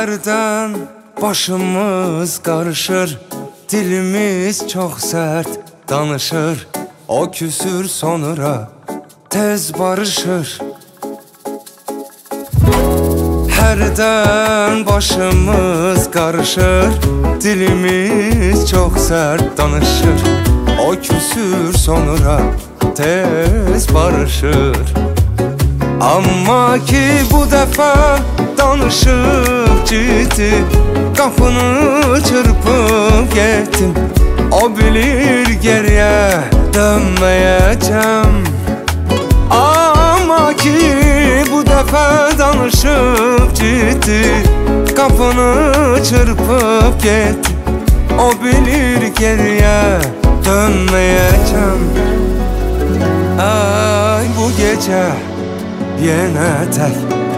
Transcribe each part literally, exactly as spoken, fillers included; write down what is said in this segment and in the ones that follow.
Hərdən başımız qarışır, dilimiz çox sərt danışır. O küsür sonra tez barışır. Hərdən başımız qarışır, dilimiz çox sərt danışır. O küsür sonra tez barışır. Amma ki bu dəfə danışıb ciddi, qapını çırpıb getdim. O bilir geriyə dönməyəcəm. Amma ki bu dəfə danışıb ciddi, qapını çırpıb getdim. O bilir geriyə dönməyəcəm. Ay bu gecə yenə tək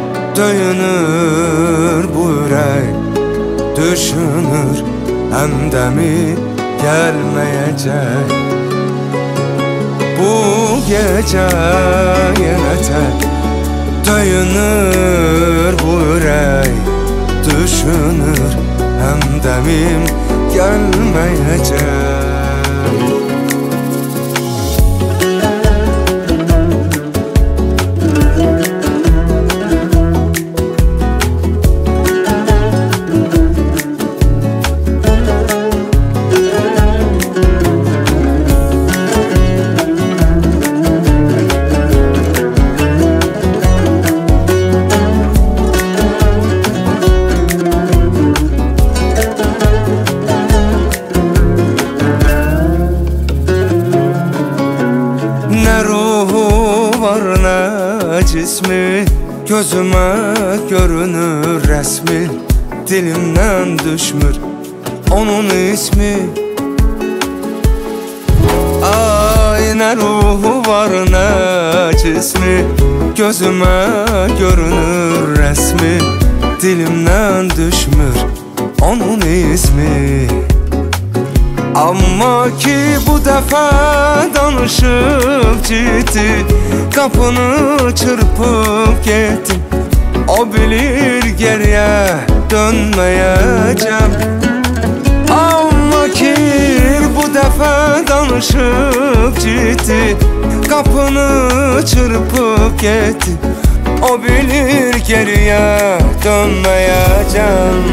döyünür bu ürək, düşünür həmdəmi gəlməyəcək. Bu gecə yenə tək döyünür bu ürək, düşünür həmdəmim gəlməyəcək. Cismi gözümə görünür rəsmi, dilimdən düşmür onun ismi. Ay nə ruhu var nə cismi, gözümə görünür rəsmi, dilimdən düşmür onun ismi. Amma ki bu dəfə danışıb ciddi, qapını çırpıb getdim. O bilir geriyə dönməyəcəm. Amma ki bu dəfə danışıb ciddi, qapını çırpıb getdim. O bilir geriyə dönməyəcəm.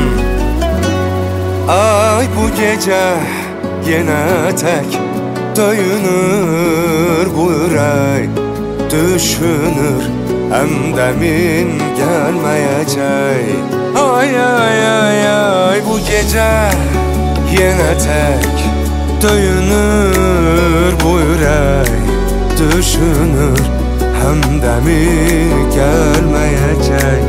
Ay bu gecə yenə tək döyünür bu ürək, düşünür həmdəmin gəlməyəcək. Ay ay ay ay bu gecə yenə tək döyünür bu ürək, düşünür həmdəmin gəlməyəcək.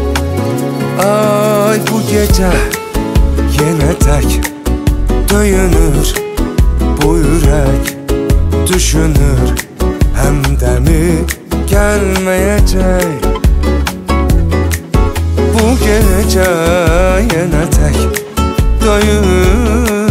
Ay bu gecə yenə tək döyünür bu ürək, düşünür həmdəmi gəlməyəcək. Bu gecə yenə tək döyünür